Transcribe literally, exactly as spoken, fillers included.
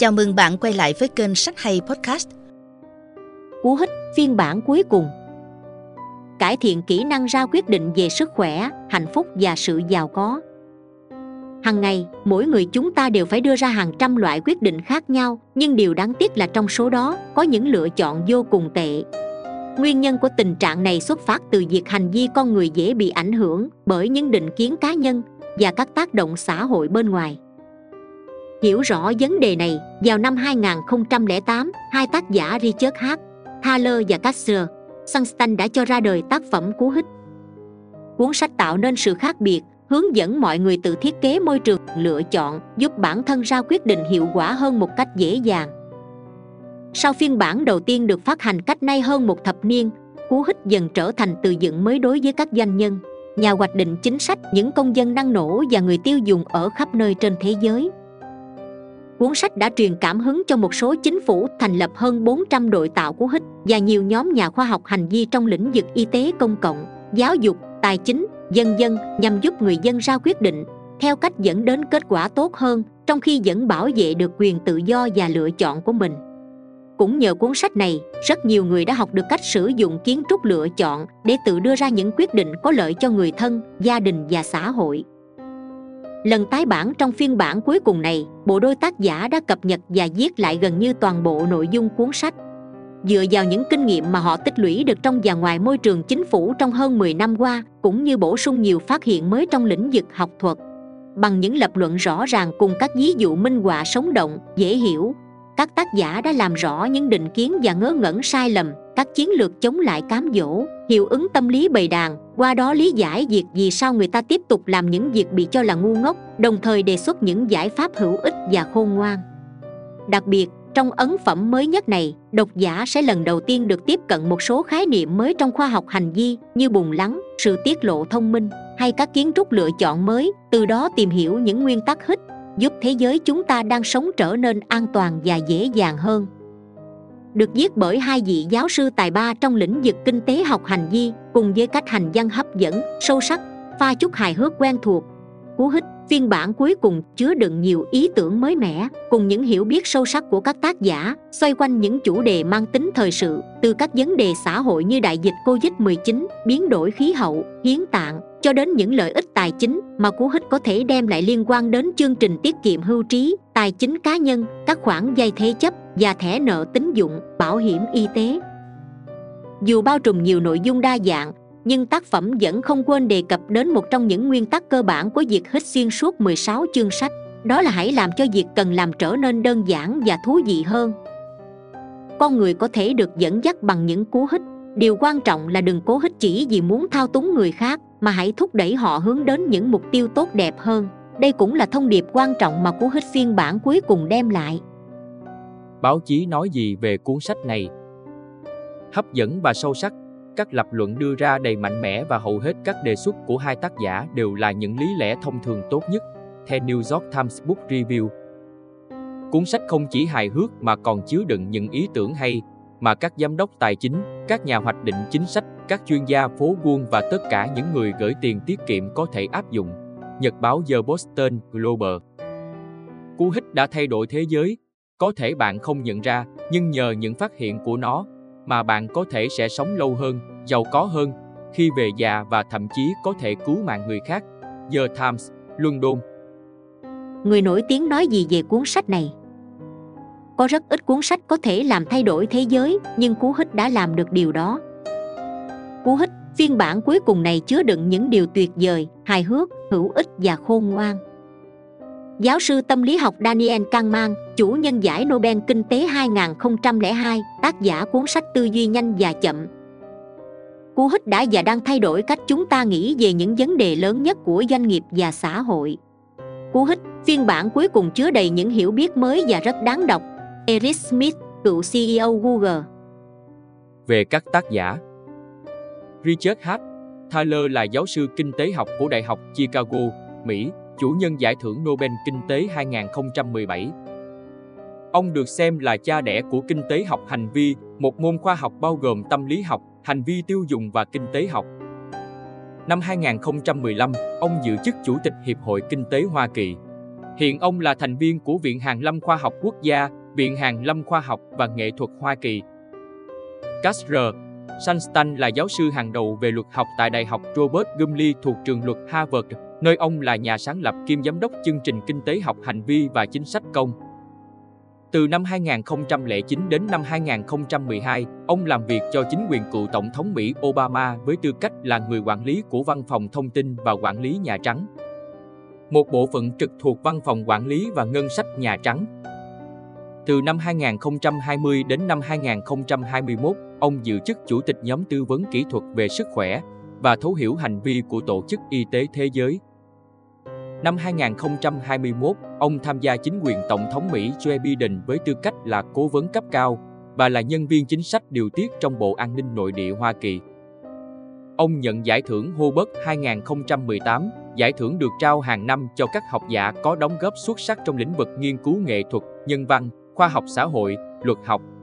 Chào mừng bạn quay lại với kênh Sách Hay Podcast. Cú hích phiên bản cuối cùng. Cải thiện kỹ năng ra quyết định về sức khỏe, hạnh phúc và sự giàu có. Hằng ngày, mỗi người chúng ta đều phải đưa ra hàng trăm loại quyết định khác nhau, nhưng điều đáng tiếc là trong số đó có những lựa chọn vô cùng tệ. Nguyên nhân của tình trạng này xuất phát từ việc hành vi con người dễ bị ảnh hưởng bởi những định kiến cá nhân và các tác động xã hội bên ngoài. Hiểu rõ vấn đề này, vào năm hai nghìn không trăm lẻ tám, hai tác giả Richard H. Thaler và Cassel Sunstein đã cho ra đời tác phẩm Cú hích. Cuốn sách tạo nên sự khác biệt, hướng dẫn mọi người tự thiết kế môi trường lựa chọn, giúp bản thân ra quyết định hiệu quả hơn một cách dễ dàng. Sau phiên bản đầu tiên được phát hành cách nay hơn một thập niên, Cú hích dần trở thành từ dựng mới đối với các doanh nhân, nhà hoạch định chính sách, những công dân năng nổ và người tiêu dùng ở khắp nơi trên thế giới. Cuốn sách đã truyền cảm hứng cho một số chính phủ thành lập hơn bốn trăm đội tạo cú hích và nhiều nhóm nhà khoa học hành vi trong lĩnh vực y tế công cộng, giáo dục, tài chính, vân vân nhằm giúp người dân ra quyết định theo cách dẫn đến kết quả tốt hơn, trong khi vẫn bảo vệ được quyền tự do và lựa chọn của mình. Cũng nhờ cuốn sách này, rất nhiều người đã học được cách sử dụng kiến trúc lựa chọn để tự đưa ra những quyết định có lợi cho người thân, gia đình và xã hội. Lần tái bản trong phiên bản cuối cùng này, bộ đôi tác giả đã cập nhật và viết lại gần như toàn bộ nội dung cuốn sách. Dựa vào những kinh nghiệm mà họ tích lũy được trong và ngoài môi trường chính phủ trong hơn mười năm qua, cũng như bổ sung nhiều phát hiện mới trong lĩnh vực học thuật. Bằng những lập luận rõ ràng cùng các ví dụ minh họa sống động, dễ hiểu, các tác giả đã làm rõ những định kiến và ngớ ngẩn sai lầm, các chiến lược chống lại cám dỗ, hiệu ứng tâm lý bầy đàn, qua đó lý giải việc vì sao người ta tiếp tục làm những việc bị cho là ngu ngốc, đồng thời đề xuất những giải pháp hữu ích và khôn ngoan. Đặc biệt, trong ấn phẩm mới nhất này, độc giả sẽ lần đầu tiên được tiếp cận một số khái niệm mới trong khoa học hành vi như bùng lắng, sự tiết lộ thông minh hay các kiến trúc lựa chọn mới, từ đó tìm hiểu những nguyên tắc hích, giúp thế giới chúng ta đang sống trở nên an toàn và dễ dàng hơn. Được viết bởi hai vị giáo sư tài ba trong lĩnh vực kinh tế học hành vi, cùng với cách hành văn hấp dẫn, sâu sắc, pha chút hài hước quen thuộc, Cú hích phiên bản cuối cùng chứa đựng nhiều ý tưởng mới mẻ, cùng những hiểu biết sâu sắc của các tác giả, xoay quanh những chủ đề mang tính thời sự, từ các vấn đề xã hội như đại dịch Covid mười chín, biến đổi khí hậu, hiến tạng, cho đến những lợi ích tài chính mà cú hích có thể đem lại liên quan đến chương trình tiết kiệm hưu trí, tài chính cá nhân, các khoản vay thế chấp và thẻ nợ tín dụng, bảo hiểm y tế. Dù bao trùm nhiều nội dung đa dạng, nhưng tác phẩm vẫn không quên đề cập đến một trong những nguyên tắc cơ bản của việc hích xuyên suốt mười sáu chương sách, đó là hãy làm cho việc cần làm trở nên đơn giản và thú vị hơn. Con người có thể được dẫn dắt bằng những cú hích, điều quan trọng là đừng cố hích chỉ vì muốn thao túng người khác, mà hãy thúc đẩy họ hướng đến những mục tiêu tốt đẹp hơn. Đây cũng là thông điệp quan trọng mà cú hích phiên bản cuối cùng đem lại. Báo chí nói gì về cuốn sách này? Hấp dẫn và sâu sắc, các lập luận đưa ra đầy mạnh mẽ và hầu hết các đề xuất của hai tác giả đều là những lý lẽ thông thường tốt nhất, theo New York Times Book Review. Cuốn sách không chỉ hài hước mà còn chứa đựng những ý tưởng hay mà các giám đốc tài chính, các nhà hoạch định chính sách, các chuyên gia phố buôn và tất cả những người gửi tiền tiết kiệm có thể áp dụng. Nhật báo The Boston Globe. Cú hích đã thay đổi thế giới, có thể bạn không nhận ra, nhưng nhờ những phát hiện của nó mà bạn có thể sẽ sống lâu hơn, giàu có hơn khi về già và thậm chí có thể cứu mạng người khác. The Times, London. Người nổi tiếng nói gì về cuốn sách này? Có rất ít cuốn sách có thể làm thay đổi thế giới, nhưng cú hích đã làm được điều đó. Cú hích phiên bản cuối cùng này chứa đựng những điều tuyệt vời, hài hước, hữu ích và khôn ngoan. Giáo sư tâm lý học Daniel Kahneman, chủ nhân giải Nobel Kinh tế hai nghìn không trăm lẻ hai, tác giả cuốn sách Tư duy nhanh và chậm. Cú hích đã và đang thay đổi cách chúng ta nghĩ về những vấn đề lớn nhất của doanh nghiệp và xã hội. Cú hích phiên bản cuối cùng chứa đầy những hiểu biết mới và rất đáng đọc. Eric Schmidt, cựu xê e ô Google. Về các tác giả, Richard H. Thaler là giáo sư kinh tế học của Đại học Chicago, Mỹ, chủ nhân giải thưởng Nobel Kinh tế hai nghìn không trăm mười bảy. Ông được xem là cha đẻ của kinh tế học hành vi, một môn khoa học bao gồm tâm lý học, hành vi tiêu dùng và kinh tế học. Năm hai nghìn không trăm mười lăm, ông giữ chức Chủ tịch Hiệp hội Kinh tế Hoa Kỳ. Hiện ông là thành viên của Viện Hàn lâm Khoa học Quốc gia, Viện Hàn lâm Khoa học và Nghệ thuật Hoa Kỳ. Cass R. Sunstein là giáo sư hàng đầu về luật học tại Đại học Robert Gumley thuộc trường luật Harvard, nơi ông là nhà sáng lập kiêm giám đốc chương trình kinh tế học hành vi và chính sách công. Từ năm hai nghìn không trăm lẻ chín đến năm hai nghìn không trăm mười hai, ông làm việc cho chính quyền cựu Tổng thống Mỹ Obama với tư cách là người quản lý của Văn phòng Thông tin và Quản lý Nhà Trắng, một bộ phận trực thuộc Văn phòng Quản lý và Ngân sách Nhà Trắng. Từ năm hai nghìn không trăm hai mươi đến năm hai nghìn không trăm hai mươi mốt, ông giữ chức Chủ tịch nhóm tư vấn kỹ thuật về sức khỏe và thấu hiểu hành vi của Tổ chức Y tế Thế giới. Năm hai nghìn không trăm hai mươi mốt, ông tham gia chính quyền Tổng thống Mỹ Joe Biden với tư cách là cố vấn cấp cao và là nhân viên chính sách điều tiết trong Bộ An ninh Nội địa Hoa Kỳ. Ông nhận giải thưởng Hobart hai nghìn không trăm mười tám, giải thưởng được trao hàng năm cho các học giả có đóng góp xuất sắc trong lĩnh vực nghiên cứu nghệ thuật, nhân văn, khoa học xã hội, luật học,